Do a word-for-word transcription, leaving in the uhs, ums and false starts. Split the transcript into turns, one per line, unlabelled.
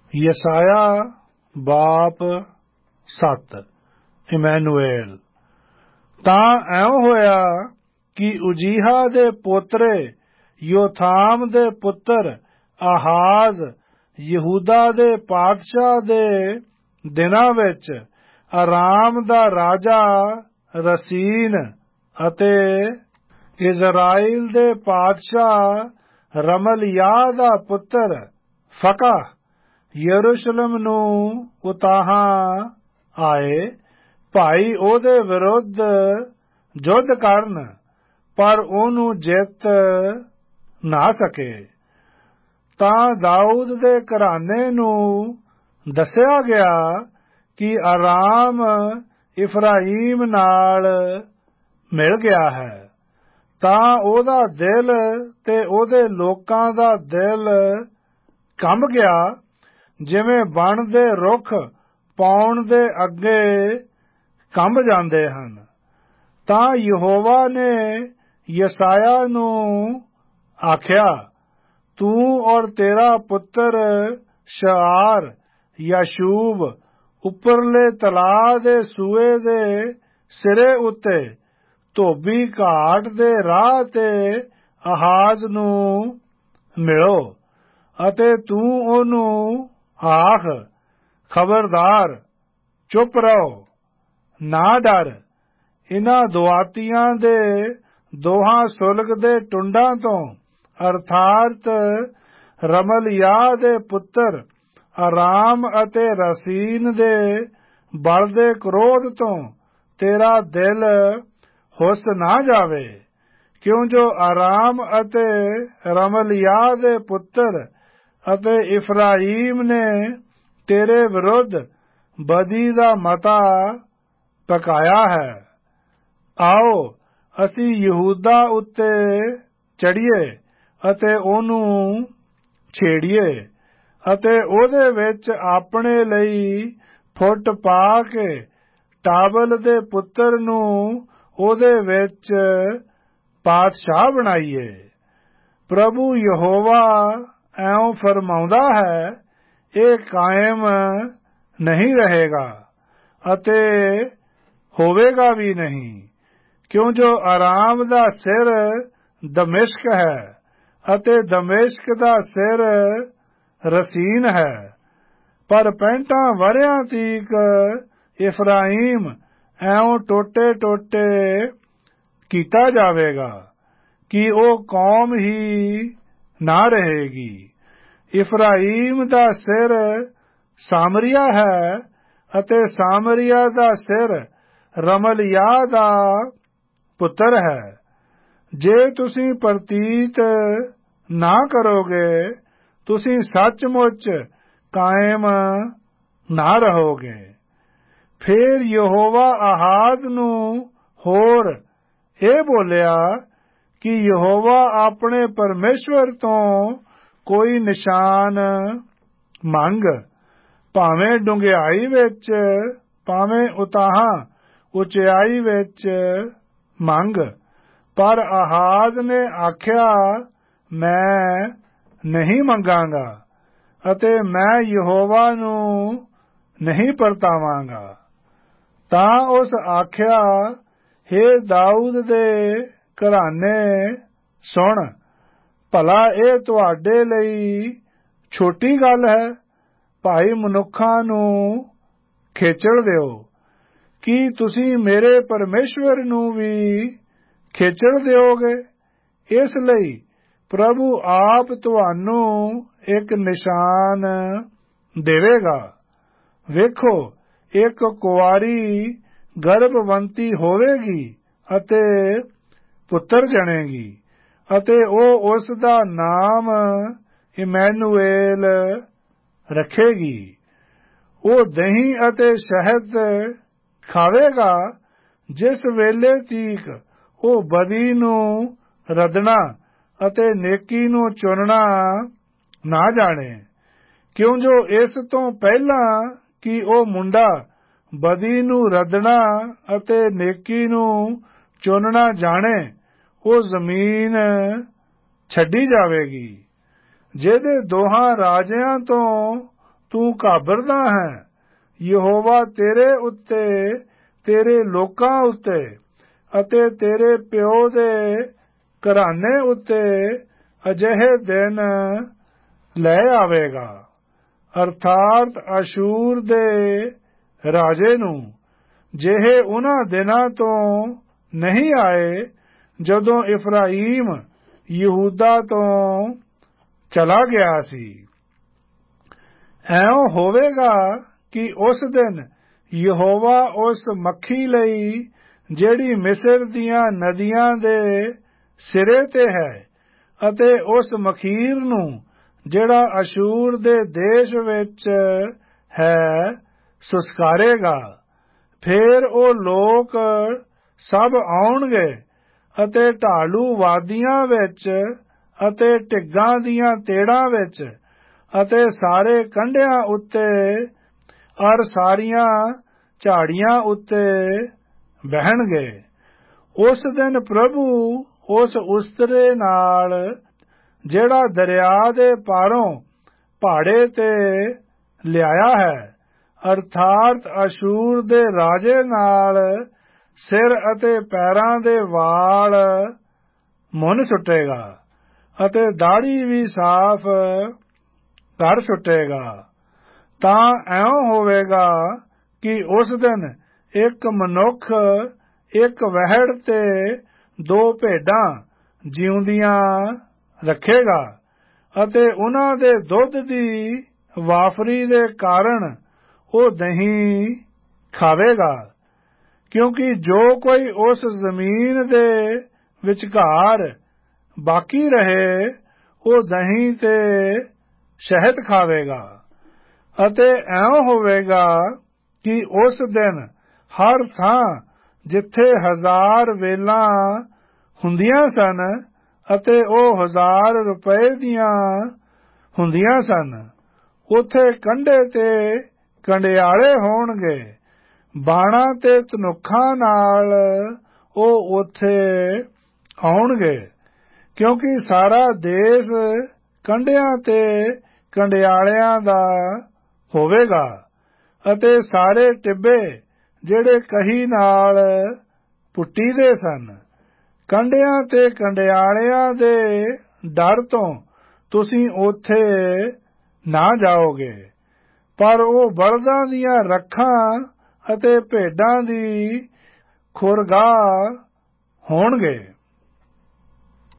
ਯਸਾਇਆ ਬਾਪ ਸੱਤ। ਇਮੈਨੂਏਲ। ਤਾਂ ਐਉਂ ਹੋਇਆ ਕਿ ਉਜੀਹਾ ਦੇ ਪੋਤਰੇ ਯੋਥਾਮ ਦੇ ਪੁੱਤਰ ਆਹਾਜ਼ ਯਹੂਦਾ ਦੇ ਪਾਤਸ਼ਾਹ ਦੇ ਦਿਨਾਂ ਵਿੱਚ ਅਰਾਮ ਦਾ ਰਾਜਾ ਰਸੀਨ ਅਤੇ ਇਜ਼ਰਾਈਲ ਦੇ ਪਾਤਸ਼ਾਹ ਰਮਲਿਯਾਹ ਦਾ ਪੁੱਤਰ ਫਕਹ ਯਰੂਸ਼ਲਮ ਨੂੰ ਉਤਾਹਾਂ ਆਏ। ਭਾਈ ਉਹਦੇ ਵਿਰੁੱਧ ਯੁੱਧ ਕਰਨ, ਪਰ ਉਹਨੂੰ ਜਿੱਤ ਨਾ ਸਕੇ। ਤਾਂ ਦਾਊਦ ਦੇ ਘਰਾਣੇ ਨੂੰ ਦੱਸਿਆ ਗਿਆ ਕਿ ਅਰਾਮ ਇਫਰਾਈਮ ਨਾਲ ਮਿਲ ਗਿਆ ਹੈ। ਤਾਂ ਉਹਦਾ ਦਿਲ ਤੇ ਉਹਦੇ ਲੋਕਾਂ ਦਾ ਦਿਲ ਕੰਬ ਗਿਆ, ਜਿਵੇਂ ਬਣ ਦੇ ਰੁੱਖ ਪਾਉਣ ਦੇ ਅੱਗੇ ਕੰਬ ਜਾਂਦੇ ਹਨ। ਤਾਂ ਯਹੋਵਾ ਨੇ ਯਸਾਇਆ ਨੂੰ ਆਖਿਆ, ਤੂੰ ਔਰ ਤੇਰਾ ਪੁੱਤਰ ਸ਼ਾਰ ਯਾਸ਼ੂਬ ਉੱਪਰਲੇ ਤਲਾਅ ਦੇ ਸੂਏ ਦੇ ਸਿਰੇ ਉੱਤੇ ਧੋਬੀ ਘਾਟ ਦੇ ਰਾਹ ਤੇ ਆਹਾਜ਼ ਨੂੰ ਮਿਲੋ, ਅਤੇ ਤੂੰ ਉਹਨੂੰ ਆਖ, ਖਬਰਦਾਰ, ਚੁੱਪ ਰਹੋ, ਨਾ ਡਰ। ਇਨ੍ਹਾਂ ਦੁਆਤੀਆਂ ਦੇ ਦੋਹਾਂ ਸੁਲਗ ਦੇ ਟੁੰਡਾਂ ਤੋਂ, ਅਰਥਾਤ ਰਮਲਿਯਾਹ ਦੇ ਪੁੱਤਰ ਅਰਾਮ ਅਤੇ ਰਸੀਨ ਦੇ ਬਲਦੇ ਕ੍ਰੋਧ ਤੋਂ ਤੇਰਾ ਦਿਲ ਹੁੱਸ ਨਾ ਜਾਵੇ, ਕਿਉਂ ਜੋ ਅਰਾਮ ਅਤੇ ਰਮਲਿਯਾਹ ਦੇ ਪੁੱਤਰ ਅਤੇ ਇਫਰਾਈਮ ਨੇ ਤੇਰੇ ਵਿਰੁੱਧ ਬਦੀ ਦਾ ਮਤਾ ਪਕਾਇਆ ਹੈ। ਆਓ ਅਸੀਂ ਯਹੂਦਾ ਉੱਤੇ ਚੜ੍ਹੀਏ ਅਤੇ ਉਹਨੂੰ ਛੇੜੀਏ, ਅਤੇ ਉਹਦੇ ਵਿੱਚ ਆਪਣੇ ਲਈ ਫੁੱਟ ਪਾ ਕੇ ਟਾਬਲ ਦੇ ਪੁੱਤਰ ਨੂੰ ਉਹਦੇ ਵਿੱਚ ਪਾਤਸ਼ਾਹ ਬਣਾਈਏ। ਪ੍ਰਭੂ ਯਹੋਵਾ ਐਉਂ ਫਰਮਾਉਂਦਾ ਹੈ, ਇਹ ਕਾਇਮ ਨਹੀਂ ਰਹੇਗਾ ਅਤੇ ਹੋਵੇਗਾ ਵੀ ਨਹੀਂ, ਕਿਉਂ ਜੋ ਅਰਾਮ ਦਾ ਸਿਰ ਦਮਿਸ਼ਕ ਹੈ ਅਤੇ ਦਮਿਸ਼ਕ ਦਾ ਸਿਰ ਰਸੀਨ ਹੈ। ਪਰ ਪੈਂਠਾਂ ਵਰ੍ਹਿਆਂ ਤੀਕ ਇਫਰਾਈਮ ਐਉਂ ਟੋਟੇ ਟੋਟੇ ਕੀਤਾ ਜਾਵੇਗਾ ਕਿ ਉਹ ਕੌਮ ਹੀ ਨਾ ਰਹੇਗੀ। ਇਫਰਾਈਮ ਦਾ ਸਿਰ ਸਾਮਰੀਆ ਹੈ ਅਤੇ ਸਾਮਰੀਆ ਦਾ ਸਿਰ ਰਮਲਿਯਾਹ ਦਾ ਪੁੱਤਰ ਹੈ। ਜੇ ਤੁਸੀਂ ਪ੍ਰਤੀਤ ਨਾ ਕਰੋਗੇ, ਤੁਸੀਂ ਸੱਚਮੁੱਚ ਕਾਇਮ ਨਾ ਰਹੋਗੇ। ਫਿਰ ਯਹੋਵਾ ਆਹਾਜ਼ ਨੂੰ ਹੋਰ ਇਹ ਬੋਲਿਆ ਕਿ ਯਹੋਵਾ ਆਪਣੇ ਪਰਮੇਸ਼ਵਰ ਤੋਂ ਕੋਈ ਨਿਸ਼ਾਨ ਮੰਗ, ਭਾਵੇਂ ਡੂੰਘਿਆਈ ਵਿੱਚ, ਭਾਵੇਂ ਉਤਾਹਾਂ ਉਚਾਈ ਵਿੱਚ ਮੰਗ। ਪਰ ਆਹਾਜ਼ ਨੇ ਆਖਿਆ, ਮੈਂ ਨਹੀਂ ਮੰਗਾਂਗਾ ਅਤੇ ਮੈਂ ਯਹੋਵਾ ਨੂੰ ਨਹੀਂ ਪਰਤਾਵਾਂਗਾ। ਤਾਂ ਉਸ ਆਖਿਆ, ਹੇ ਦਾਊਦ ਦੇ ਘਰਾਣੇ, ਸੁਣ, ਭਲਾ ਇਹ ਤੁਹਾਡੇ ਲਈ ਛੋਟੀ ਗੱਲ ਹੈ, ਭਾਈ ਮਨੁੱਖਾਂ ਨੂੰ ਖੇਚਲ ਦਿਓ। ਕੀ ਤੁਸੀਂ ਮੇਰੇ ਪਰਮੇਸ਼ਵਰ ਨੂੰ ਵੀ ਖੇਚਲ ਦਿਓਗੇ? ਇਸ ਲਈ ਪ੍ਰਭੂ ਆਪ ਤੁਹਾਨੂੰ ਇੱਕ ਨਿਸ਼ਾਨ ਦੇਵੇਗਾ। ਵੇਖੋ, ਇੱਕ ਕੁਆਰੀ ਗਰਭਵੰਤੀ ਹੋਵੇਗੀ ਅਤੇ ਪੁੱਤਰ ਜਣੇਗੀ, ਅਤੇ ਉਹ ਉਸ ਦਾ ਨਾਮ ਇਮੈਨੂਏਲ ਰੱਖੇਗੀ। ਉਹ ਦਹੀਂ ਅਤੇ ਸ਼ਹਿਦ ਖਾਵੇਗਾ, ਜਿਸ ਵੇਲੇ ਤੀਕ ਉਹ ਬਦੀ ਨੂੰ ਰੱਦਣਾ ਅਤੇ ਨੇਕੀ ਨੂੰ ਚੁਣਨਾ ਨਾ ਜਾਣੇ, ਕਿਉਂ ਜੋ ਇਸ ਤੋਂ ਪਹਿਲਾਂ ਕਿ ਉਹ ਮੁੰਡਾ ਬਦੀ ਨੂੰ ਰੱਦਣਾ ਅਤੇ ਨੇਕੀ ਨੂੰ ਚੁਣਨਾ ਜਾਣੇ, ਉਹ ਜ਼ਮੀਨ ਛੱਡੀ ਜਾਵੇਗੀ। ਜਿਹਦੇ ਦੋਹਾਂ ਰਾਜਿਆਂ ਤੋਂ ਤੂੰ ਘਾਬਰਦਾ ਹੈ। ਯਹੋਵਾ ਤੇਰੇ ਉੱਤੇ, ਤੇਰੇ ਲੋਕਾਂ ਉੱਤੇ ਅਤੇ ਤੇਰੇ ਪਿਓ ਦੇ ਘਰਾਨੇ ਉੱਤੇ ਅਜਿਹੇ ਦਿਨ ਲੈ ਆਵੇਗਾ, ਅਰਥਾਤ ਅਸ਼ੂਰ ਦੇ ਰਾਜੇ ਨੂੰ, ਜਿਹੇ ਉਹਨਾਂ ਦਿਨਾਂ ਤੋਂ ਨਹੀਂ ਆਏ ਜਦੋਂ ਇਫਰਾਈਮ ਯਹੂਦਾ ਤੋਂ ਚਲਾ ਗਿਆ ਸੀ। ਐਉਂ ਹੋਵੇਗਾ ਕਿ ਉਸ ਦਿਨ ਯਹੋਵਾ ਉਸ ਮੱਖੀ ਲਈ, ਜਿਹੜੀ ਮਿਸਰ ਦੀਆਂ ਨਦੀਆਂ ਦੇ ਸਿਰੇ ਤੇ ਹੈ, ਅਤੇ ਉਸ ਮਖੀਰ ਨੂੰ, ਜਿਹੜਾ ਅਸ਼ੂਰ ਦੇ ਦੇਸ਼ ਵਿੱਚ ਹੈ, ਸੁਸਕਾਰੇਗਾ। ਫੇਰ ਉਹ ਲੋਕ ਸਭ ਆਉਣਗੇ ਅਤੇ ਢਾਲੂ ਵਾਦੀਆਂ ਵਿੱਚ ਅਤੇ ਢਿੱਗਾਂ ਦੀਆਂ ਤੇੜਾਂ ਵਿੱਚ ਅਤੇ ਸਾਰੇ ਕੰਢਿਆਂ ਉੱਤੇ ਅਰ ਸਾਰੀਆਂ ਝਾੜੀਆਂ ਉੱਤੇ ਬਹਿਣਗੇ। ਉਸ ਦਿਨ ਪ੍ਰਭੂ ਉਸ ਉਸਤਰੇ ਨਾਲ, ਜਿਹੜਾ ਦਰਿਆ ਦੇ ਪਾਰੋਂ ਪਹਾੜੇ ਤੇ ਲਿਆਇਆ ਹੈ, ਅਰਥਾਤ ਅਸ਼ੂਰ ਦੇ ਰਾਜੇ ਨਾਲ, ਸਿਰ ਅਤੇ ਪੈਰਾਂ ਦੇ ਵਾਲ ਮੁੰਨ ਸੁੱਟੇਗਾ ਅਤੇ ਦਾੜ੍ਹੀ ਵੀ ਸਾਫ਼ ਕਰ ਸੁੱਟੇਗਾ। ਤਾਂ ਐਉਂ ਹੋਵੇਗਾ ਕਿ ਉਸ ਦਿਨ ਇੱਕ ਮਨੁੱਖ ਇੱਕ ਵਹਿੜ ਤੇ ਦੋ ਭੇਡਾਂ ਜਿਉਂਦੀਆਂ ਰੱਖੇਗਾ ਅਤੇ ਉਹਨਾਂ ਦੇ ਦੁੱਧ ਦੀ ਵਾਫਰੀ ਦੇ ਕਾਰਨ ਉਹ ਦਹੀਂ ਖਾਵੇਗਾ, ਕਿਉਂਕਿ ਜੋ ਕੋਈ ਉਸ ਜ਼ਮੀਨ ਦੇ ਵਿਚਕਾਰ ਬਾਕੀ ਰਹੇ ਉਹ ਦਹੀਂ ਤੇ ਸ਼ਹਿਦ ਖਾਵੇਗਾ। ਅਤੇ ਐਉਂ ਹੋਵੇਗਾ ਕਿ ਉਸ ਦਿਨ ਹਰ ਥਾਂ ਜਿੱਥੇ ਹਜ਼ਾਰ ਵੇਲਾਂ ਹੁੰਦੀਆਂ ਸਨ ਅਤੇ ਉਹ ਹਜ਼ਾਰ ਰੁਪਏ ਦੀਆਂ ਹੁੰਦੀਆਂ ਸਨ, ਉੱਥੇ ਕੰਢੇ ਤੇ ਕੰਡਿਆਲੇ ਹੋਣਗੇ। ਬਾਣਾਂ ਤੇ ਧਨੁੱਖਾਂ ਨਾਲ ਉਹ ਉੱਥੇ ਆਉਣਗੇ, ਕਿਉਂਕਿ ਸਾਰਾ ਦੇਸ਼ ਕੰਢਿਆਂ ਤੇ ਕੰਡਿਆਲਿਆਂ ਦਾ ਹੋਵੇਗਾ ਅਤੇ ਸਾਰੇ ਟਿੱਬੇ ਜਿਹੜੇ ਕਹੀ ਨਾਲ ਪੁੱਟੀਦੇ ਸਨ, ਕੰਢਿਆਂ ਤੇ ਕੰਡਿਆਲਿਆਂ ਦੇ ਡਰ ਤੋਂ ਤੁਸੀਂ ਉੱਥੇ ਨਾ ਜਾਓਗੇ, ਪਰ ਉਹ ਬਲਦਾਂ ਦੀਆਂ ਰੱਖਾਂ ਅਤੇ ਭੇਡਾਂ ਦੀ ਖੁਰਗਾਹ ਹੋਣਗੇ।